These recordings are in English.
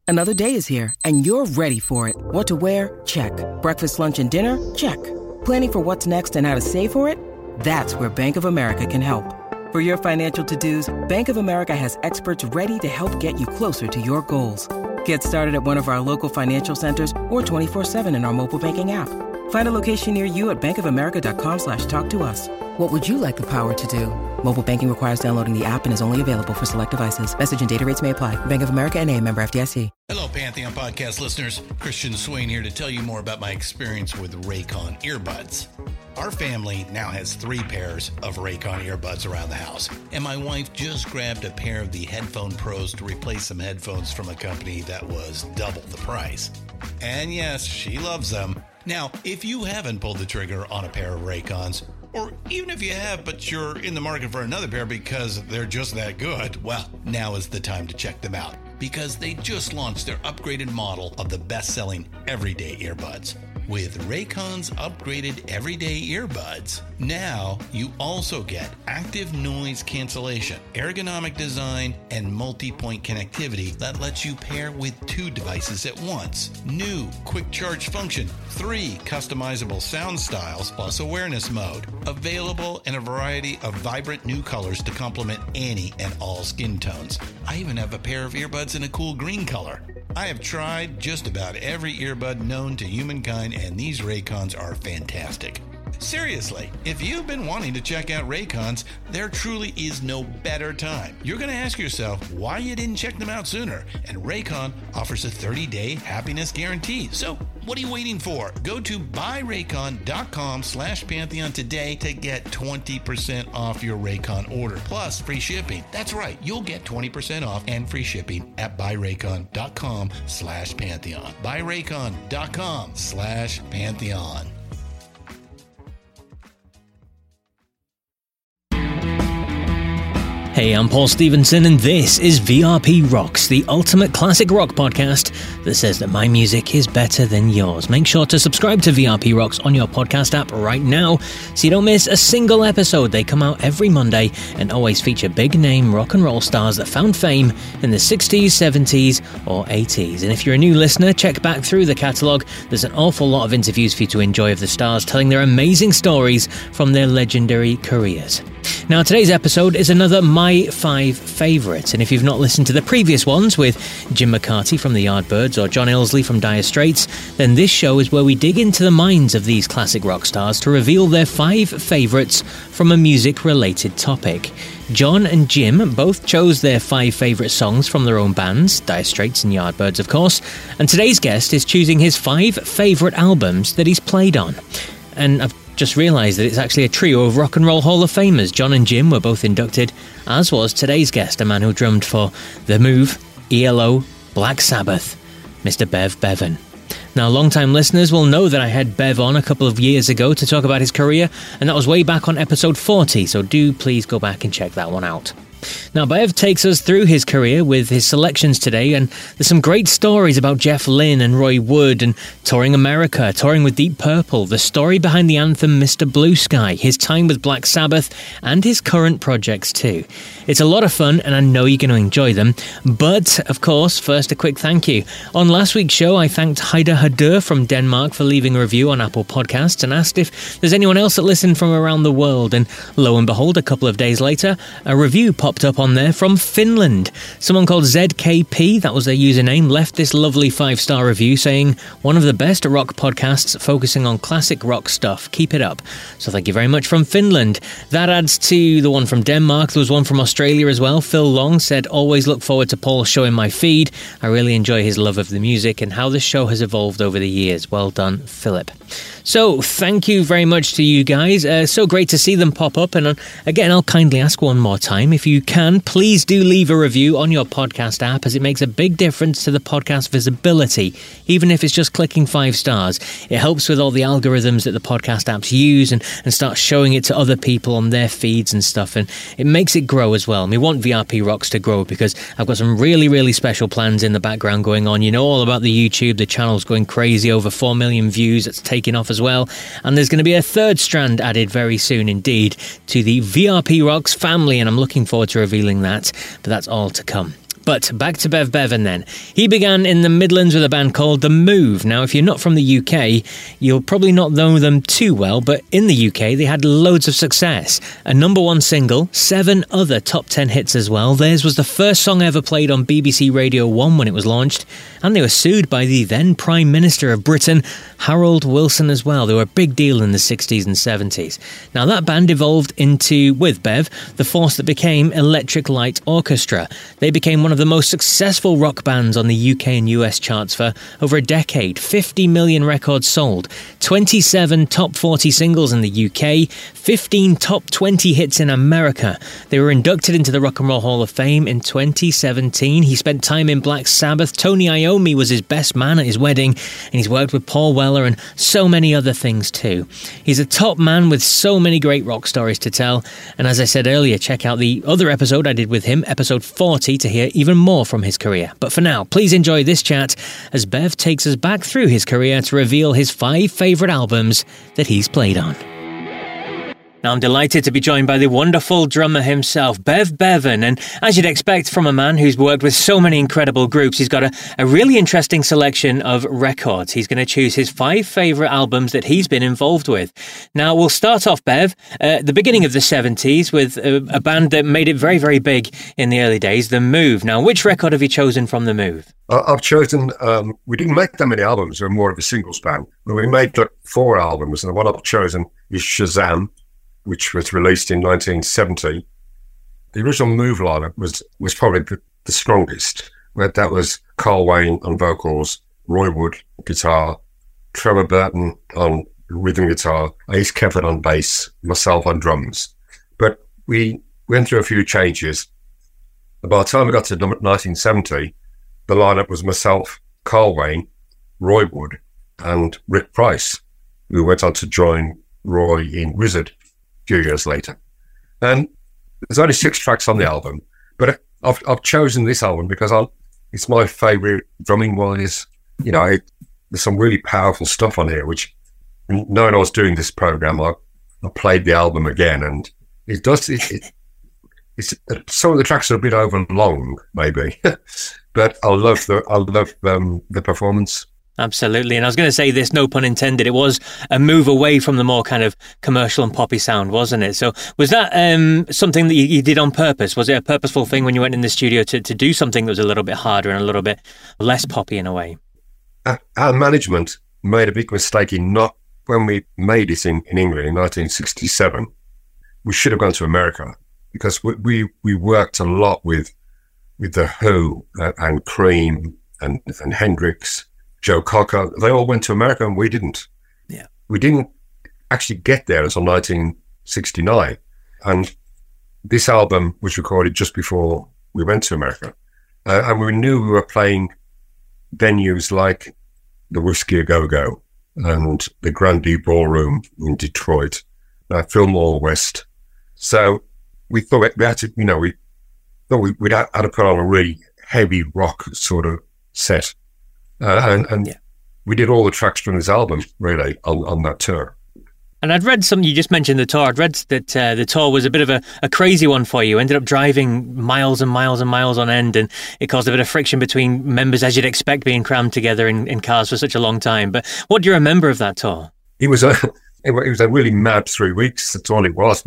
Another day is here, and you're ready for it. What to wear? Check. Breakfast, lunch, and dinner? Check. Planning for what's next and how to save for it? That's where Bank of America can help. For your financial to-dos, Bank of America has experts ready to help get you closer to your goals. Get started at one of our local financial centers or 24/7 in our mobile banking app. Find a location near you at bankofamerica.com/talktous. What would you like the power to do? Mobile banking requires downloading the app and is only available for select devices. Message and data rates may apply. Bank of America N.A., member FDIC. Hello, Pantheon podcast listeners. Christian Swain here to tell you more about my experience with Raycon earbuds. Our family now has 3 pairs of Raycon earbuds around the house, and my wife just grabbed a pair of the Headphone Pros to replace some headphones from a company that was double the price. And yes, she loves them. Now, if you haven't pulled the trigger on a pair of Raycons, or even if you have, but you're in the market for another pair because they're just that good, well, now is the time to check them out, because they just launched their upgraded model of the best-selling everyday earbuds. With Raycon's upgraded everyday earbuds, now you also get active noise cancellation, ergonomic design, and multi-point connectivity that lets you pair with 2 devices at once. New quick charge function, 3 customizable sound styles, plus awareness mode. Available in a variety of vibrant new colors to complement any and all skin tones. I even have a pair of earbuds in a cool green color. I have tried just about every earbud known to humankind, and these Raycons are fantastic. Seriously, if you've been wanting to check out Raycons, there truly is no better time. You're going to ask yourself why you didn't check them out sooner, and Raycon offers a 30-day happiness guarantee. So what are you waiting for? Go to buyraycon.com/Pantheon today to get 20% off your Raycon order, plus free shipping. That's right, you'll get 20% off and free shipping at buyraycon.com/Pantheon. buyraycon.com/Pantheon. Hey, I'm Paul Stevenson, and this is VRP Rocks, the ultimate classic rock podcast that says that my music is better than yours. Make sure to subscribe to VRP Rocks on your podcast app right now so you don't miss a single episode. They come out every Monday and always feature big-name rock and roll stars that found fame in the 60s, 70s, or 80s. And if you're a new listener, check back through the catalogue. There's an awful lot of interviews for you to enjoy of the stars telling their amazing stories from their legendary careers. Now, today's episode is another My 5 favourites, and if you've not listened to the previous ones with Jim McCarty from the Yardbirds or John Illsley from Dire Straits, then this show is where we dig into the minds of these classic rock stars to reveal their 5 favourites from a music-related topic. John and Jim both chose their 5 favourite songs from their own bands, Dire Straits and Yardbirds, of course, and today's guest is choosing his 5 favourite albums that he's played on. And I've just realised that it's actually a trio of Rock and Roll Hall of Famers. John and Jim were both inducted, as was today's guest, a man who drummed for The Move, ELO, Black Sabbath, Mr. Bev Bevan. Now, long-time listeners will know that I had Bev on a couple of years ago to talk about his career, and that was way back on episode 40, so do please go back and check that one out. Now, Bev takes us through his career with his selections today, and there's some great stories about Jeff Lynne and Roy Wood and touring America, touring with Deep Purple, the story behind the anthem Mr. Blue Sky, his time with Black Sabbath, and his current projects too. It's a lot of fun, and I know you're going to enjoy them. But, of course, first a quick thank you. On last week's show, I thanked Heide Hadur from Denmark for leaving a review on Apple Podcasts and asked if there's anyone else that listened from around the world, and lo and behold, a couple of days later, a review popped up on there from Finland. Someone called ZKP, that was their username, left this lovely 5-star review saying, one of the best rock podcasts focusing on classic rock stuff. Keep it up. So thank you very much from Finland. That adds to the one from Denmark. There was one from Australia as well. Phil Long said, always look forward to Paul showing my feed. I really enjoy his love of the music and how this show has evolved over the years. Well done, Philip. So thank you very much to you guys. So great to see them pop up. And again, I'll kindly ask one more time, if you can, please do leave a review on your podcast app, as it makes a big difference to the podcast visibility, even if it's just clicking 5 stars. It helps with all the algorithms that the podcast apps use and start showing it to other people on their feeds and stuff, and it makes it grow as well. And we want VRP Rocks to grow because I've got some really, really special plans in the background going on. You know all about the YouTube, the channel's going crazy, over 4 million views, it's taking off as well, and there's going to be a 3rd strand added very soon indeed to the VRP Rocks family, and I'm looking forward to revealing that, but that's all to come. But back to Bev Bevan then. He began in the Midlands with a band called The Move. Now, if you're not from the UK, you'll probably not know them too well, but in the UK, they had loads of success. A #1 single, 7 other top 10 hits as well. Theirs was the first song ever played on BBC Radio 1 when it was launched, and they were sued by the then Prime Minister of Britain, Harold Wilson, as well. They were a big deal in the 60s and 70s. Now, that band evolved into, with Bev, the force that became Electric Light Orchestra. They became one of the most successful rock bands on the UK and US charts for over a decade. 50 million records sold, 27 top 40 singles in the UK, 15 top 20 hits in America. They were inducted into the Rock and Roll Hall of Fame in 2017. He spent time in Black Sabbath. Tony Iommi was his best man at his wedding, and he's worked with Paul Weller and so many other things too. He's a top man with so many great rock stories to tell, and as I said earlier, check out the other episode I did with him, episode 40, to hear even more from his career. But for now, please enjoy this chat as Bev takes us back through his career to reveal his 5 favourite albums that he's played on. Now, I'm delighted to be joined by the wonderful drummer himself, Bev Bevan, and as you'd expect from a man who's worked with so many incredible groups, he's got a really interesting selection of records. He's going to choose his 5 favourite albums that he's been involved with. Now, we'll start off, Bev, at the beginning of the 70s with a band that made it very, very big in the early days, The Move. Now, which record have you chosen from The Move? I've chosen, we didn't make that many albums, we're more of a singles band, but we made 4 albums, and the one I've chosen is Shazam, which was released in 1970. The original Move lineup was probably the strongest. That was Carl Wayne on vocals, Roy Wood guitar, Trevor Burton on rhythm guitar, Ace Kevin on bass, myself on drums. But we went through a few changes. By the time we got to 1970, the lineup was myself, Carl Wayne, Roy Wood, and Rick Price, who went on to join Roy in Wizard few years later. And there's only 6 tracks on the album, but I've chosen this album because it's my favourite drumming wise. You know, there's some really powerful stuff on here, which, knowing I was doing this program, I played the album again, and it's some of the tracks are a bit over long, maybe, but I love the performance. Absolutely. And I was going to say this, no pun intended, it was a move away from the more kind of commercial and poppy sound, wasn't it? So was that something that you did on purpose? Was it a purposeful thing when you went in the studio to do something that was a little bit harder and a little bit less poppy in a way? Our management made a big mistake when we made it in England in 1967. We should have gone to America because we worked a lot with The Who and Cream and Hendrix, Joe Cocker. They all went to America and we didn't. Yeah. We didn't actually get there until 1969. And this album was recorded just before we went to America. And we knew we were playing venues like the Whiskey A Go-Go and the Grandee Ballroom in Detroit, Fillmore West. So we thought we had to, we thought we'd had to put on a really heavy rock sort of set. And we did all the tracks from this album, really, on that tour. And I'd read you just mentioned the tour. I'd read that the tour was a bit of a crazy one for you. Ended up driving miles and miles and miles on end, and it caused a bit of friction between members, as you'd expect, being crammed together in cars for such a long time. But what do you remember of that tour? It was a really mad 3 weeks. That's all it was.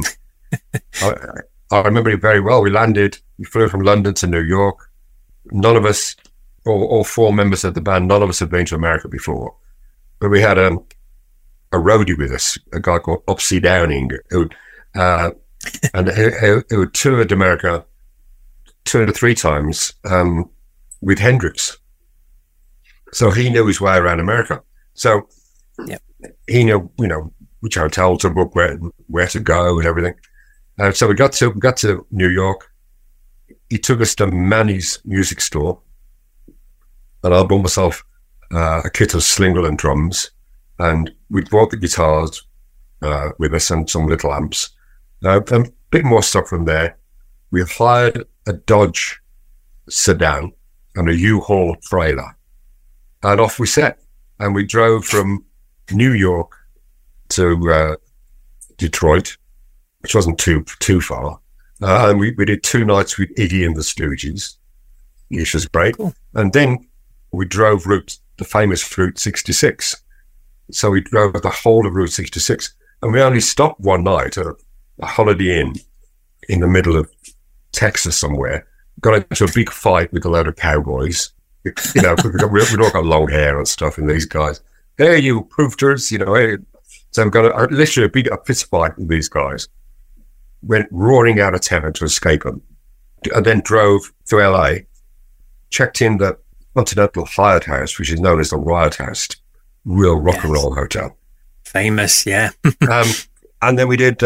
I remember it very well. We flew from London to New York. None of us, all 4 members of the band, none of us had been to America before. But we had a roadie with us, a guy called Upsy Downing, who toured America 2 to 3 times with Hendrix. So he knew his way around America. So he knew, which hotel to book, where to go, and everything. So we got to New York. He took us to Manny's music store, and I bought myself a kit of Slingle and drums. And we brought the guitars with us and some little amps. A bit more stuff from there. We hired a Dodge sedan and a U-Haul trailer. And off we set. And we drove from New York to Detroit, which wasn't too far. And we did 2 nights with Iggy and the Stooges. which was great. Cool. And then we drove the famous Route 66. So we drove the whole of Route 66, and we only stopped one night at a Holiday Inn in the middle of Texas somewhere. Got into a big fight with a load of cowboys. You know, we've all got long hair and stuff, and these guys, hey, you proofters, you know. Hey. So we've got literally a fist fight with these guys. Went roaring out of town to escape them, and then drove to LA, checked in the Continental Hyatt House, which is known as the Riot House, real rock and roll hotel. Famous, yeah. And then we did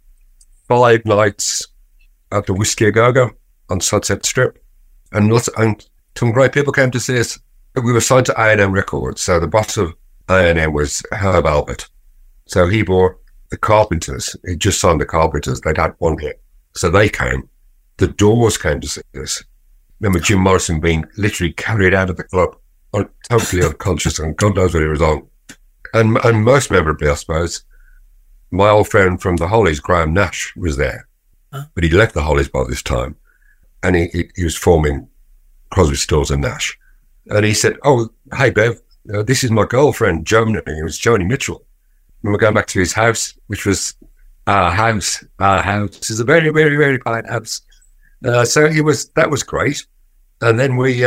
5 nights at the Whiskey A Go-Go on Sunset Strip, and some great people came to see us. We were signed to A&M Records, so the boss of A&M was Herb Albert. So he brought the Carpenters. He just signed the Carpenters. They'd had one hit, so they came. The Doors came to see us. Remember Jim Morrison being literally carried out of the club, totally unconscious, and God knows what he was on. And most memorably, I suppose, my old friend from the Hollies, Graham Nash, was there. But he'd left the Hollies by this time, and he was forming Crosby, Stills and Nash. And he said, oh, hey, Bev, this is my girlfriend, Joni. It was Joni Mitchell. And we're going back to his house, which was our house. Our house is a very, very, very fine house. So that was great. And then we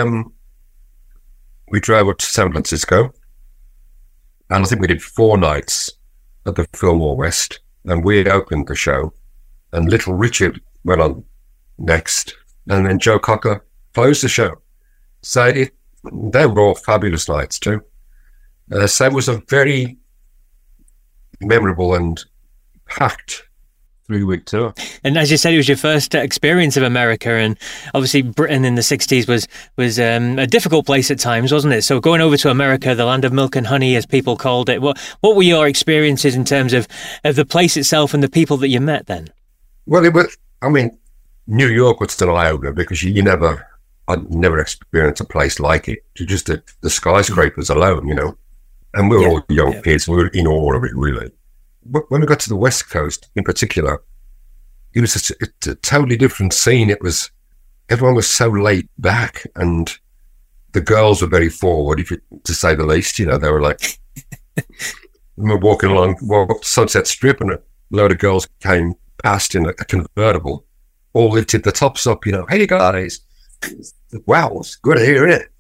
drove up to San Francisco, and I think we did 4 nights at the Fillmore West, and we had opened the show, and Little Richard went on next, and then Joe Cocker closed the show. So they were all fabulous nights too. So it was a very memorable and packed 3-week tour. And as you said, it was your first experience of America, and obviously Britain in the 60s was a difficult place at times, wasn't it? So going over to America, the land of milk and honey, as people called it, what were your experiences in terms of the place itself and the people that you met then? Well, New York was an eye-opener because I'd never experienced a place like it. Just the skyscrapers alone, you know. And we were all young kids, and we were in awe of it, really. But when we got to the West Coast, in particular, it was a totally different scene. Everyone was so laid back, and the girls were very forward, to say the least. You know, they were like, we were walking along Sunset Strip, and a load of girls came past in a convertible, all lifted the tops up, you know, hey guys, wow, it's good to hear it.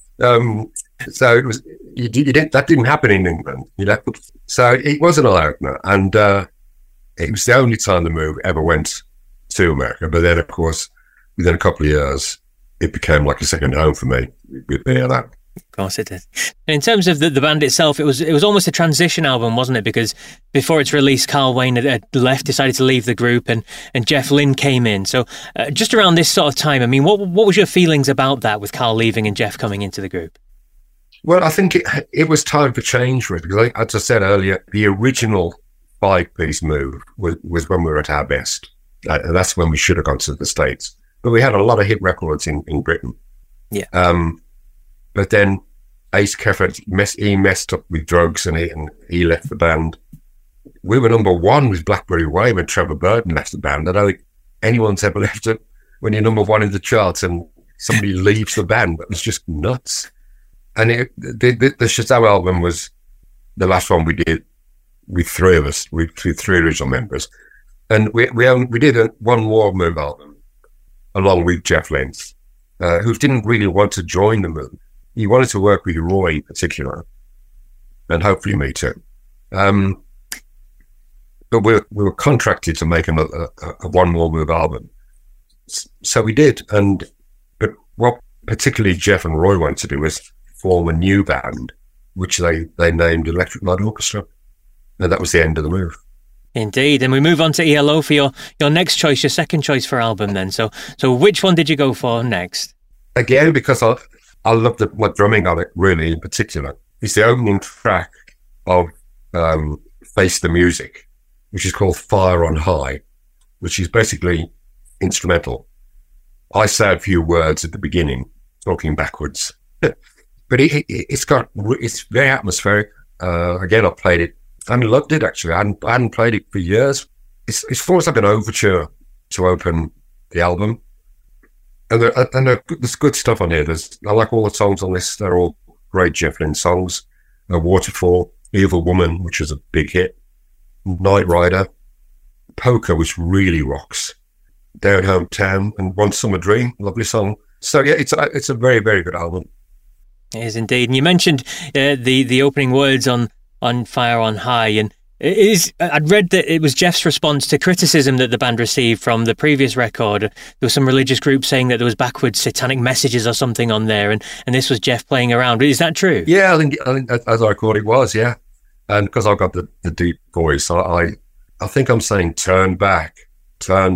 So it was, that didn't happen in England, you know. So it was an eye-opener, and it was the only time the move ever went to America. But then, of course, within a couple of years, it became like a second home for me. That. Of course it did. And in terms of the band itself, it was almost a transition album, wasn't it? Because before its release, Carl Wayne had decided to leave the group, and Jeff Lynne came in. So just around this sort of time, I mean, what was your feelings about that, with Carl leaving and Jeff coming into the group? Well, I think it was time for change, really, because as I said earlier, the original 5-piece move was when we were at our best. And that's when we should have gone to the States. But we had a lot of hit records in Britain. Yeah. But then Ace Keffert, he messed up with drugs, and he left the band. We were number 1 with Blackberry Way when Trevor Burton left the band. I don't think anyone's ever left it when you're number 1 in the charts and somebody leaves the band. That was just nuts. And the Shazam album was the last one we did with 3 of us, with 3 original members. And we did one War Move album along with Jeff Lynne, who didn't really want to join the move. He wanted to work with Roy in particular, and hopefully me too. But we were contracted to make a One More Move album. So we did. But what particularly Jeff and Roy wanted to do was form a new band, which they named Electric Light Orchestra. And that was the end of the move. Indeed. And we move on to ELO for your next choice, your second choice for album then. So which one did you go for next? Again, because I love the drumming on it, really, in particular. It's the opening track of Face the Music, which is called Fire on High, which is basically instrumental. I say a few words at the beginning, talking backwards. But it's very atmospheric. Again, I played it and loved it, actually. I hadn't played it for years. It's almost like an overture to open the album. There's good stuff on here. I like all the songs on this. They're all great Jeff Lynne songs. Waterfall, Evil Woman, which was a big hit. Night Rider, Poker, which really rocks. Down Hometown, and One Summer Dream, lovely song. So yeah, it's a very, very good album. It is indeed. And you mentioned the opening words on Fire on High, and I'd read that it was Jeff's response to criticism that the band received from the previous record. There was some religious group saying that there was backwards satanic messages or something on there, and this was Jeff playing around. Is that true? Yeah, I think as I recall it was, yeah. And because I've got the deep voice, I think I'm saying turn back. Time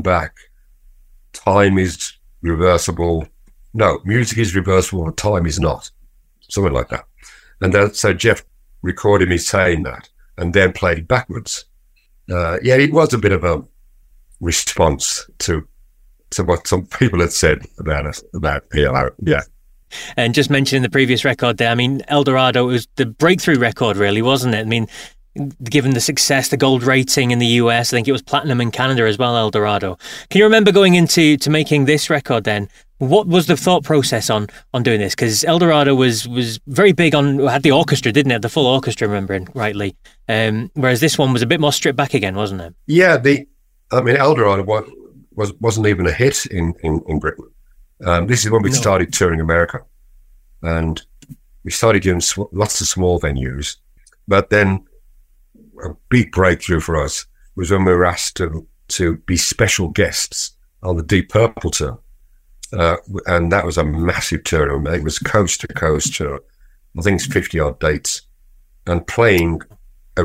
is reversible. No, music is reversible, but time is not. Something like that. And so Jeff recorded me saying that and then played it backwards. Yeah, it was a bit of a response to what some people had said about PLO. Yeah. And just mentioning the previous record there, I mean, El Dorado was the breakthrough record, really, wasn't it? I mean, given the success, the gold rating in the US, I think it was platinum in Canada as well, El Dorado. Can you remember going into making this record then? What was the thought process on doing this? Because El Dorado was very big had the orchestra, didn't it? The full orchestra, remembering rightly. Whereas this one was a bit more stripped back again, wasn't it? Yeah, El Dorado wasn't even a hit in Britain. This is when we started touring America, and we started doing lots of small venues. But then a big breakthrough for us was when we were asked to be special guests on the Deep Purple tour. And that was a massive tour. It was coast to coast tour. I think it's 50 odd dates, and playing a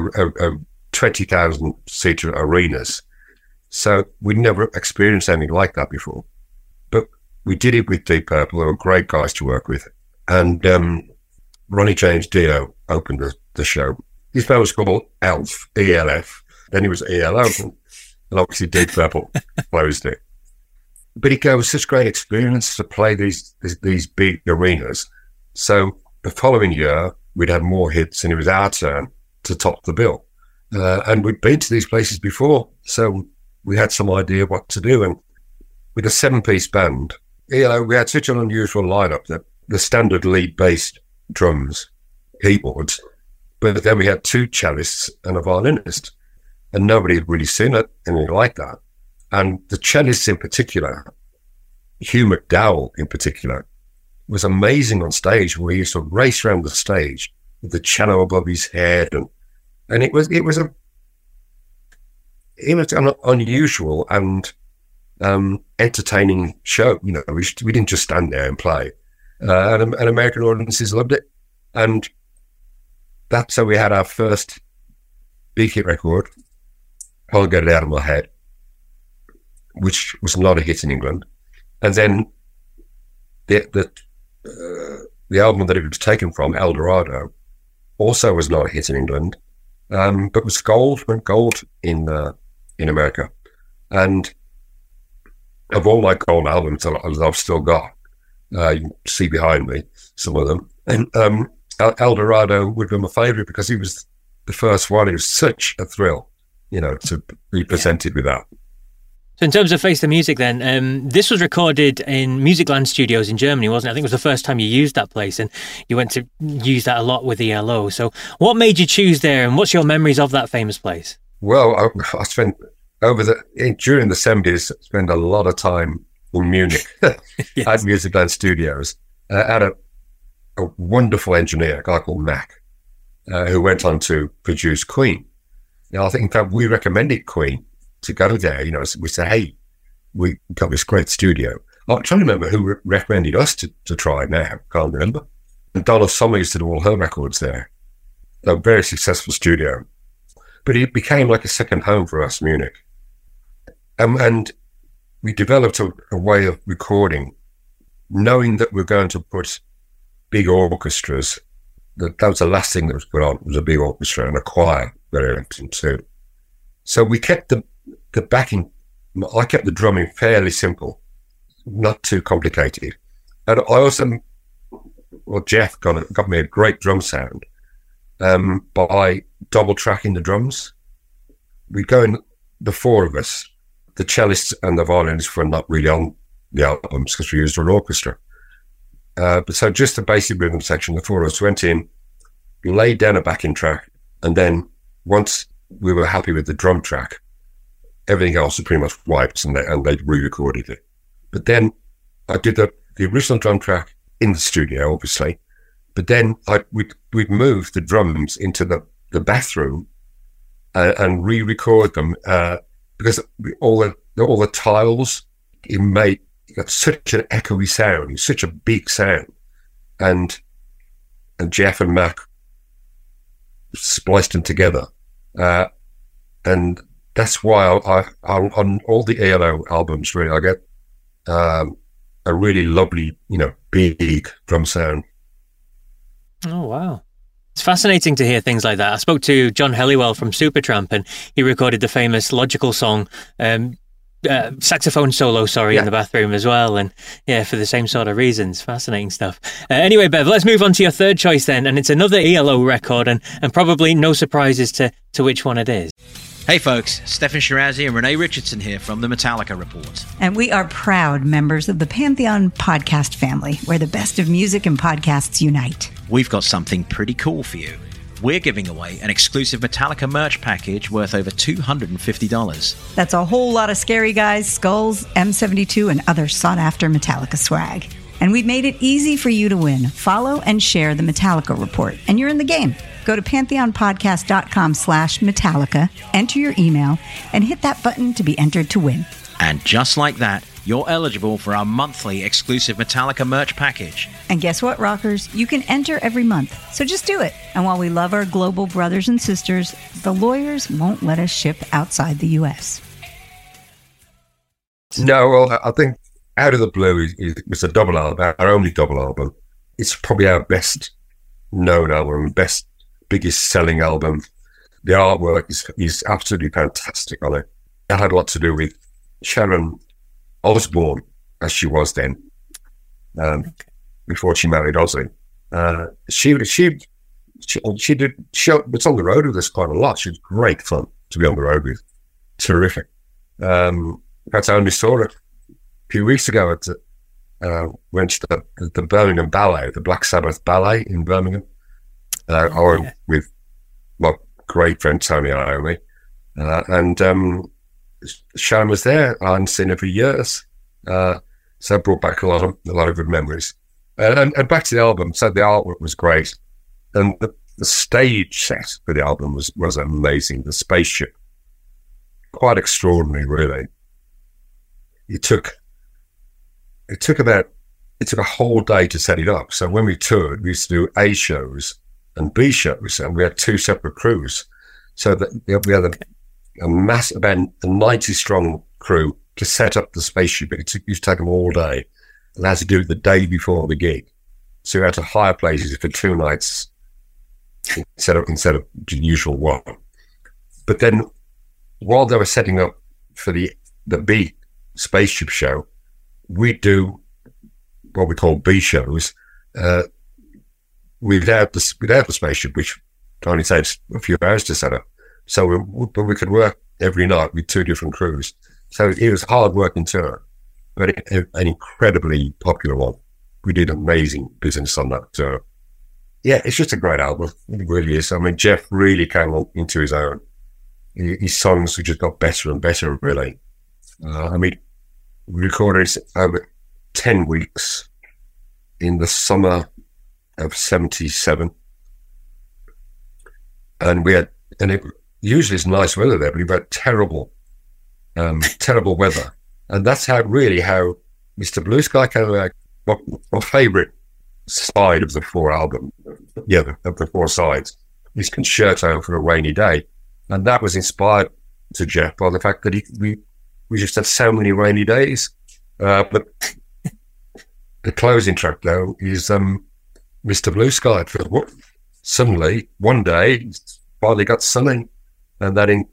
20,000 seater arenas. So we'd never experienced anything like that before. But we did it with Deep Purple. They were great guys to work with. And Ronnie James Dio opened the show. His band was called ELF, ELF. Then it was ELO, and obviously Deep Purple closed it. But it was such a great experience to play these big arenas. So the following year, we'd have more hits, and it was our turn to top the bill. And we'd been to these places before, so we had some idea what to do. And with a 7-piece band, we had such an unusual lineup that the standard lead-based drums, keyboards, but then we had 2 cellists and a violinist, and nobody had really seen anything like that. And the cellist in particular, Hugh McDowell in particular, was amazing on stage, where he used to race around the stage with the cello above his head, and it was an unusual and entertaining show. You know, we didn't just stand there and play, and American audiences loved it, and that's how we had our first big hit record, Can't Get It Out of My Head, which was not a hit in England. And then the album that it was taken from, El Dorado, also was not a hit in England, but went gold in America. And of all my gold albums I've still got, you can see behind me some of them. And El Dorado would be my favourite because he was the first one. It was such a thrill, to be presented with that. So in terms of Face the Music then, this was recorded in Musicland Studios in Germany, wasn't it? I think it was the first time you used that place, and you went to use that a lot with ELO. So what made you choose there, and what's your memories of that famous place? Well, I spent during the 70s, spent a lot of time in Munich yes. At Musicland Studios. Had a wonderful engineer, a guy called Mac, who went on to produce Queen. Now, I think, in fact, we recommended Queen to go there. We said, hey, we got this great studio. I'm trying to remember who recommended us to try now. Can't remember. And Donna Summer used to do all her records there. A very successful studio. But it became like a second home for us, Munich. And we developed a way of recording, knowing that we're going to put big orchestras. That was the last thing that was put on, was a big orchestra and a choir, very important too. So we kept the backing, I kept the drumming fairly simple, not too complicated. And I also, Jeff got me a great drum sound by double tracking the drums. We go in, the 4 of us, the cellist and the violinist were not really on the albums because we used an orchestra. But so just the basic rhythm section, the four of us went in, laid down a backing track, and then once we were happy with the drum track, everything else was pretty much wiped, and they re-recorded it. But then I did the original drum track in the studio, obviously, but then we'd move the drums into the bathroom and re-record them because all the tiles, it got such an echoey sound, such a big sound, and Jeff and Mac spliced them together, and that's why I on all the ELO albums, really, I get a really lovely, big drum sound. Oh, wow. It's fascinating to hear things like that. I spoke to John Helliwell from Supertramp, and he recorded the famous Logical song, saxophone solo, in the bathroom as well. And yeah, for the same sort of reasons. Fascinating stuff. Anyway, Bev, let's move on to your third choice then. And it's another ELO record, and probably no surprises to which one it is. Hey folks, Stefan Shirazi and Renee Richardson here from the Metallica Report. And we are proud members of the Pantheon podcast family, where the best of music and podcasts unite. We've got something pretty cool for you. We're giving away an exclusive Metallica merch package worth over $250. That's a whole lot of Scary Guys, skulls, M72, and other sought-after Metallica swag. And we've made it easy for you to win. Follow and share the Metallica Report, and you're in the game. Go to pantheonpodcast.com/Metallica, enter your email, and hit that button to be entered to win. And just like that, you're eligible for our monthly exclusive Metallica merch package. And guess what, rockers? You can enter every month, so just do it. And while we love our global brothers and sisters, the lawyers won't let us ship outside the U.S. No, well, I think Out of the Blue is a double album, our only double album. It's probably our best known album, biggest selling album. The artwork is absolutely fantastic on it. That had a lot to do with Sharon Osbourne, as she was then, before she married Ozzy. She was on the road with us quite a lot. She was great fun to be on the road with. Terrific. In fact, I only saw her a few weeks ago went to the Birmingham Ballet, the Black Sabbath Ballet in Birmingham. I went with my great friend Tony Iommi, and Sharon was there. I hadn't seen her for years, so it brought back a lot of good memories. And back to the album. So the artwork was great, and the stage set for the album was amazing. The spaceship, quite extraordinary, really. It took a whole day to set it up. So when we toured, we used to do A shows and B shows, and we had two separate crews. So that we had a massive, about a 90-strong crew to set up the spaceship. It used to take them all day, and had to do it the day before the gig. So we had to hire places for 2 nights instead of the usual one. But then, while they were setting up for the B spaceship show, we do what we call B shows without the spaceship, which only takes a few hours to set up. So we could work every night with 2 different crews. So it was a hard-working tour, but an incredibly popular one. We did amazing business on that tour. Yeah, it's just a great album. It really is. I mean, Jeff really came into his own. His songs just got better and better, really. We recorded it over 10 weeks in the summer of 77. And usually it's nice weather there, but we had terrible weather. And that's how Mr. Blue Sky came out. My favourite side of the 4 album, of the 4 sides, is Concerto for a Rainy Day. And that was inspired to Jeff by the fact that we just had so many rainy days. But the closing track, though, is Mr. Blue Sky. Suddenly, one day, it finally got sunny, and then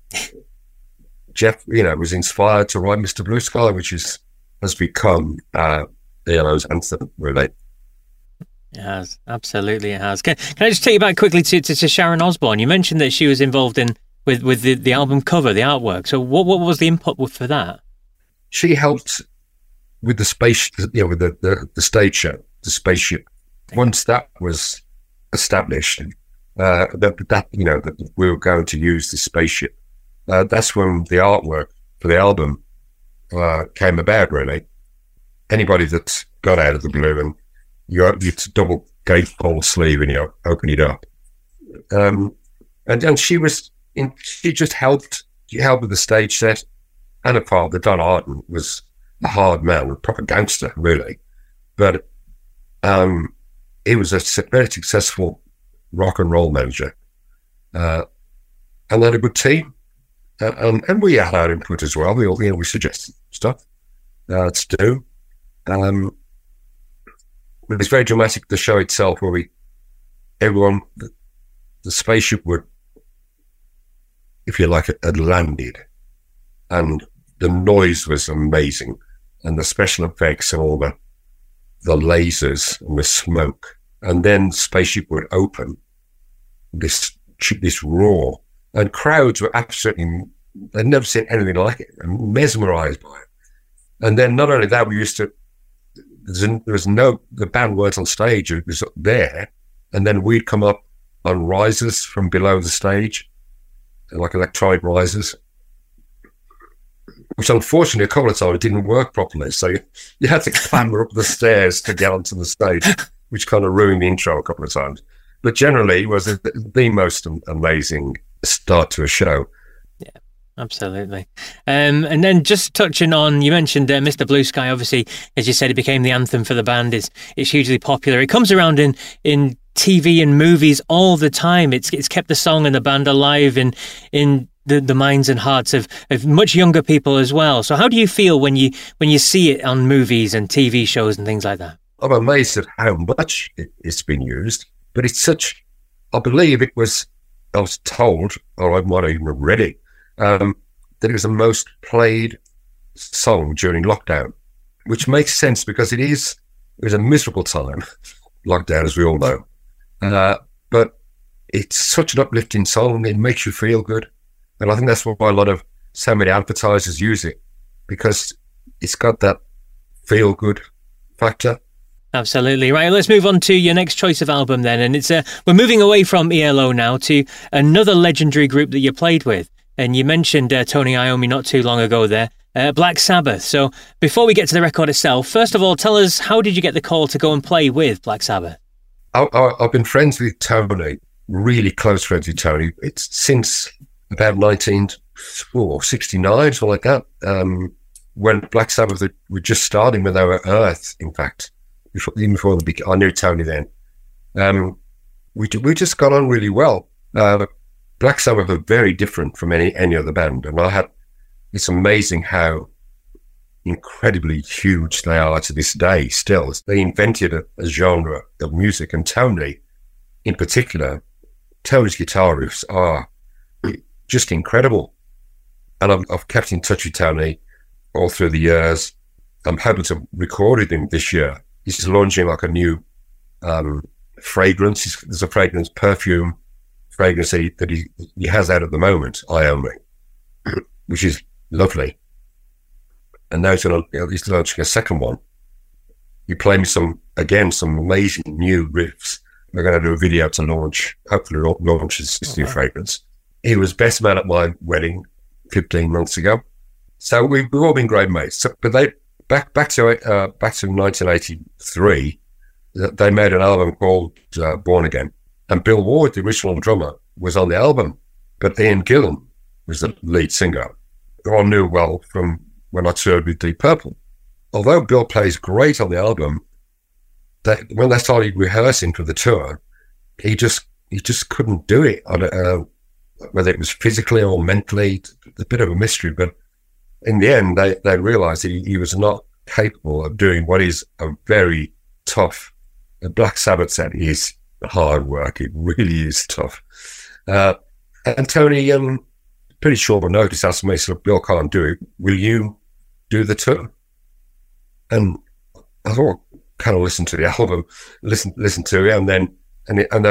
Jeff, was inspired to write Mr. Blue Sky, which has become ELO's anthem, really. It has, absolutely, it has. Can I just take you back quickly to Sharon Osbourne? You mentioned that she was involved with the album cover, the artwork. So what was the input for that? She helped with the space, with the stage show, the spaceship. Once that was established, that we were going to use the spaceship, that's when the artwork for the album came about. Really, anybody that's got out of the blue, and it's a double gatefold sleeve, and you open it up, and she just helped. She helped with the stage set, and her father, Don Arden, was a hard man, a proper gangster, really. But he was a very successful rock and roll manager, and they had a good team. And we had our input as well. We suggested stuff to do. It was very dramatic, the show itself, where the spaceship would, if you like, had landed, and the noise was amazing, and the special effects and all the lasers and the smoke, and then the spaceship would open, this roar, and crowds were absolutely, they'd never seen anything like it, and mesmerized by it. And then not only that, the band weren't on stage, it was up there, and then we'd come up on risers from below the stage, like electronic risers, which unfortunately a couple of times didn't work properly. So you had to clamber up the stairs to get onto the stage, which kind of ruined the intro a couple of times. But generally, it was the most amazing start to a show. Yeah, absolutely. And then just touching on, you mentioned Mr. Blue Sky, obviously, as you said, it became the anthem for the band. It's hugely popular. It comes around in TV and movies all the time. It's kept the song and the band alive in the minds and hearts of much younger people as well. So how do you feel when you see it on movies and TV shows and things like that? I'm amazed at how much it's been used, but it's such, I believe I was told, or I might have even read it, that it was the most played song during lockdown, which makes sense because it was a miserable time, lockdown, as we all know. But it's such an uplifting song. It makes you feel good. And I think that's why so many advertisers use it, because it's got that feel good factor. Absolutely. Right, let's move on to your next choice of album then. And it's we're moving away from ELO now to another legendary group that you played with. And you mentioned Tony Iommi not too long ago there, Black Sabbath. So before we get to the record itself, first of all, tell us, how did you get the call to go and play with Black Sabbath? I've been friends with Tony, really close friends with Tony. It's since about 1969, something like that, when Black Sabbath were just starting, when they were Earth, in fact. Even before I knew Tony then. We just got on really well. Black Sabbath are very different from any other band, and it's amazing how incredibly huge they are to this day still. They invented a genre of music, and Tony, in particular, Tony's guitar riffs are just incredible. And I've kept in touch with Tony all through the years. I'm hoping to record with him this year. He's launching like a new fragrance. There's a perfume fragrance that he has out at the moment, Iommi, which is lovely. And now he's launching a second one. He played me some amazing new riffs. We're going to do a video to hopefully launch this new fragrance. He was best man at my wedding 15 months ago. So we've all been great mates. So, but back to 1983, they made an album called Born Again, and Bill Ward, the original drummer, was on the album, but Ian Gillan was the lead singer, who I knew well from when I toured with Deep Purple. Although Bill plays great on the album, when they started rehearsing for the tour, he just couldn't do it. Whether it was physically or mentally, a bit of a mystery, but in the end, they realised he was not capable of doing what is a very tough. The Black Sabbath set is hard work. It really is tough. And Tony, pretty short of notice, asked me, "So Bill can't do it. Will you do the tour?" And I thought, kind of listen to the album, listen to it, and then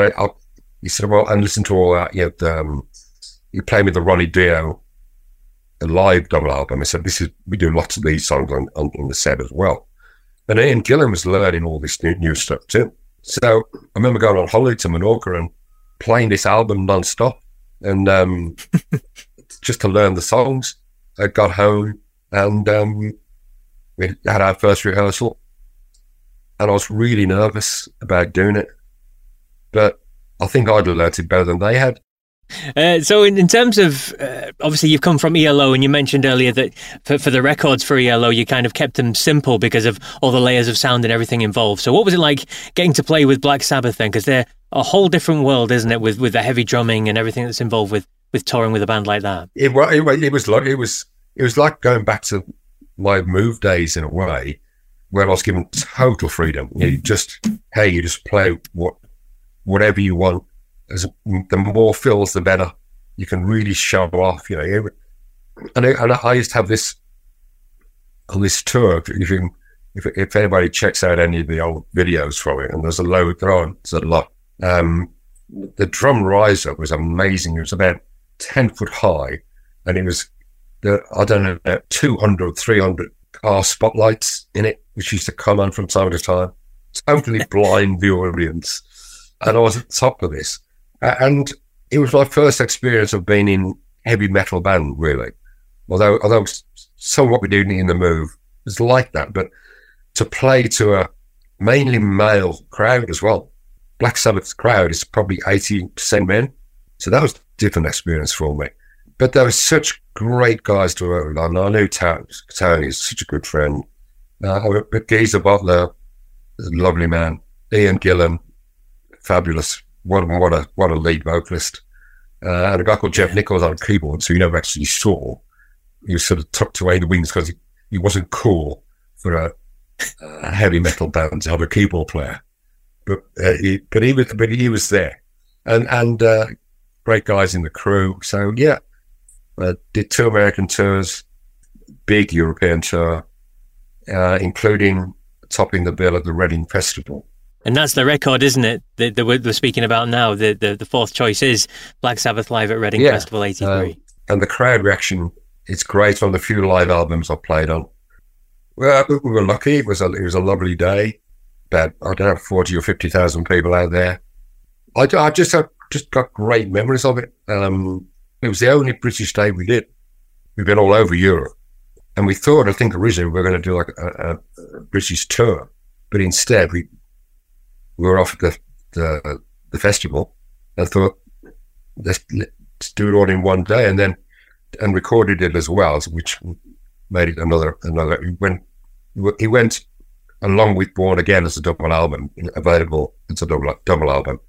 he said, "Well, and listen to all that. You play me the Ronnie Dio a live double album. I said, we do lots of these songs on the set as well. And Ian Gillan was learning all this new stuff too. So I remember going on holiday to Menorca and playing this album non-stop, and just to learn the songs. I got home and we had our first rehearsal, and I was really nervous about doing it, but I think I'd learnt it better than they had. So in terms of, obviously you've come from ELO, and you mentioned earlier that for the records for ELO, you kind of kept them simple because of all the layers of sound and everything involved. So what was it like getting to play with Black Sabbath then? Because they're a whole different world, isn't it, with the heavy drumming and everything that's involved with touring with a band like that. It was like going back to my Move days in a way, where I was given total freedom. You just play whatever you want. The more fills, the better. You can really show off, And I used to have this on this tour. If anybody checks out any of the old videos from it, and there's a lot. The drum riser was amazing. It was about 10 foot high, and it was 200, 300 car spotlights in it, which used to come on from time to time, totally blind the audience. And I was at the top of this. And it was my first experience of being in heavy metal band, really. Although some of what we do in the Move was like that, but to play to a mainly male crowd as well. Black Sabbath's crowd is probably 80% men. So that was a different experience for me. But there were such great guys to work with. I knew Tony is such a good friend. Geezer Butler, a lovely man. Ian Gillan, fabulous. What a lead vocalist. And a guy called Jeff Nichols on keyboards, who you never actually saw. He was sort of tucked away in the wings because he wasn't cool for a heavy metal band to have a keyboard player. But he was there. And great guys in the crew. So yeah, did 2 American tours, big European tour, including topping the bill at the Reading Festival. And that's the record, isn't it, that we're speaking about now? The fourth choice is Black Sabbath live at Reading Festival 83. And the crowd reaction, it's great on the few live albums I played on. Well, we were lucky. It was a lovely day. About, 40 or 50,000 people out there. I just got great memories of it. It was the only British day we did. We've been all over Europe. And I think originally we were going to do like a British tour. But instead, we were off at the festival and thought, let's do it all in one day, and recorded it as well, which made it another. He went along with Born Again as a double album, available as a double album.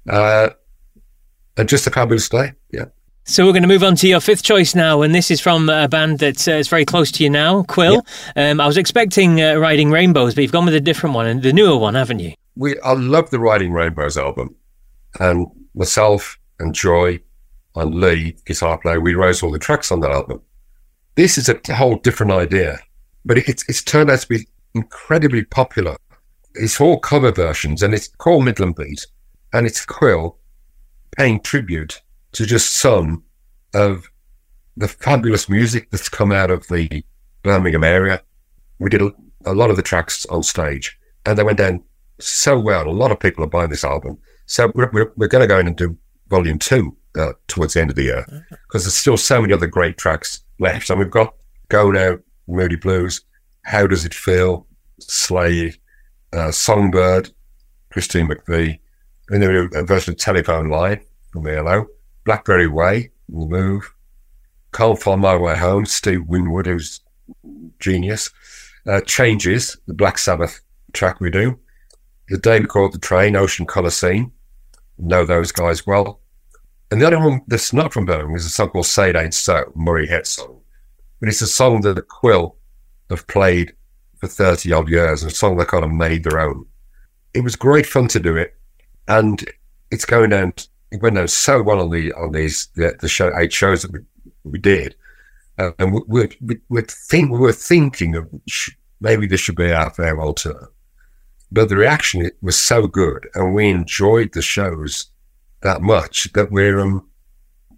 And just a fabulous day, yeah. So we're going to move on to your fifth choice now, and this is from a band that is very close to you now, Quill. Yeah. I was expecting Riding Rainbows, but you've gone with a different one, and the newer one, haven't you? I love the Riding Rainbows album, and myself and Joy and Lee, guitar player, we wrote all the tracks on that album. This is a whole different idea, but it's turned out to be incredibly popular. It's all cover versions, and it's called Midland Beat, and it's Quill paying tribute to just some of the fabulous music that's come out of the Birmingham area. We did a lot of the tracks on stage, and they went down so well. A lot of people are buying this album. So we're going to go in and do volume 2 towards the end of the year, because there's still so many other great tracks left. And we've got Go Now, Moody Blues, How Does It Feel, Slave, Songbird, Christine McVie, and then a version of Telephone Line from ELO, Blackberry Way, The Move, Can't Find My Way Home, Steve Winwood, who's genius, Changes, the Black Sabbath track we do, The Day We Caught the Train, Ocean Colour Scene, know those guys well. And the other one that's not from Birmingham is a song called Say It Ain't So, Murray Head song. But it's a song that the Quill have played for 30 odd years, and a song they kind of made their own. It was great fun to do it, and it went down so well on the show, 8 shows that we did. And we were thinking of maybe this should be our farewell tour. But the reaction was so good, and we enjoyed the shows that much that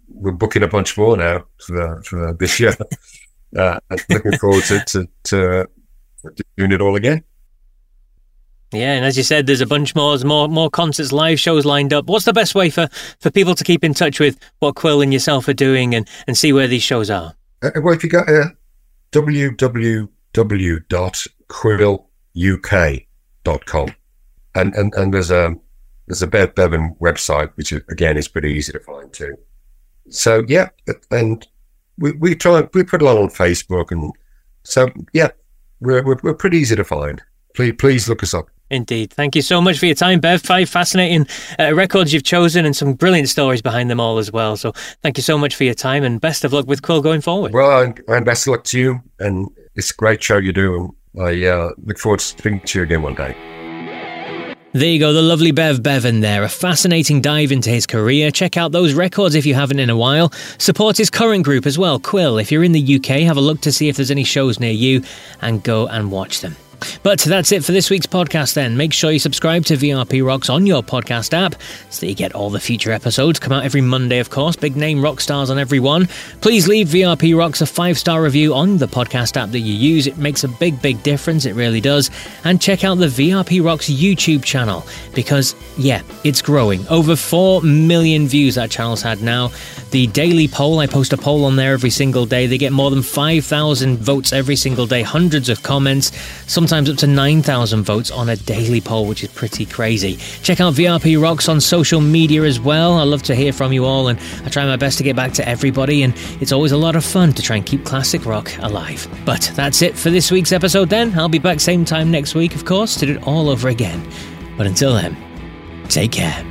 we're booking a bunch more now for this year. Looking forward to doing it all again. Yeah, and as you said, there's a bunch more concerts, live shows lined up. What's the best way for people to keep in touch with what Quill and yourself are doing and see where these shows are? Well, if you go to www.quilluk.com, and there's a Bev Bevan website, which again is pretty easy to find too. So yeah, and we put it on Facebook, and so yeah, we're pretty easy to find. Please look us up. Indeed. Thank you so much for your time, Bev. 5 fascinating records you've chosen and some brilliant stories behind them all as well. So thank you so much for your time and best of luck with Quill going forward. Well, and best of luck to you. And it's a great show you do. And I look forward to speaking to you again one day. There you go, the lovely Bev Bevan there. A fascinating dive into his career. Check out those records if you haven't in a while. Support his current group as well, Quill. If you're in the UK, have a look to see if there's any shows near you and go and watch them. But that's it for this week's podcast then. Make sure you subscribe to VRP Rocks on your podcast app so that you get all the future episodes. Come out every Monday, of course. Big name rock stars on every one. Please leave VRP Rocks a 5-star review on the podcast app that you use. It makes a big difference. It really does. And check out the VRP Rocks YouTube channel because, yeah, it's growing. Over 4 million views that channel's had now. The daily poll, I post a poll on there every single day. They get more than 5,000 votes every single day, hundreds of comments, sometimes up to 9,000 votes on a daily poll, which is pretty crazy. Check out VRP Rocks on social media as well. I love to hear from you all, and I try my best to get back to everybody, and it's always a lot of fun to try and keep classic rock alive. But that's it for this week's episode then. I'll be back same time next week, of course, to do it all over again. But until then, take care.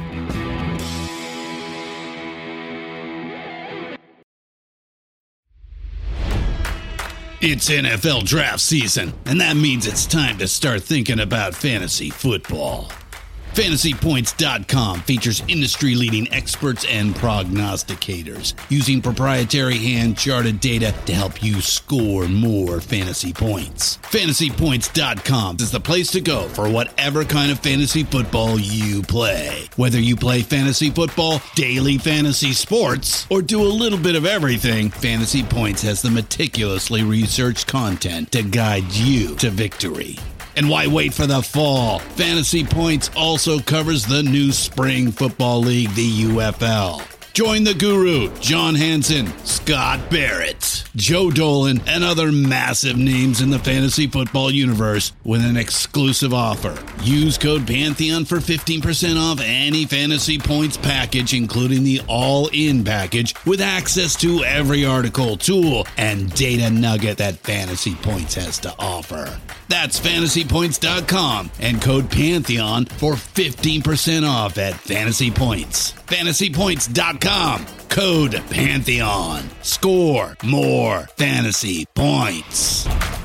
It's NFL draft season, and that means it's time to start thinking about fantasy football. FantasyPoints.com features industry-leading experts and prognosticators using proprietary hand-charted data to help you score more fantasy points. FantasyPoints.com is the place to go for whatever kind of fantasy football you play. Whether you play fantasy football, daily fantasy sports, or do a little bit of everything, Fantasy Points has the meticulously researched content to guide you to victory. And why wait for the fall? Fantasy Points also covers the new spring football league, the UFL. Join the guru, John Hansen, Scott Barrett, Joe Dolan, and other massive names in the fantasy football universe with an exclusive offer. Use code Pantheon for 15% off any Fantasy Points package, including the all-in package, with access to every article, tool, and data nugget that Fantasy Points has to offer. That's FantasyPoints.com and code Pantheon for 15% off at Fantasy Points. FantasyPoints.com, code Pantheon. Score more fantasy points.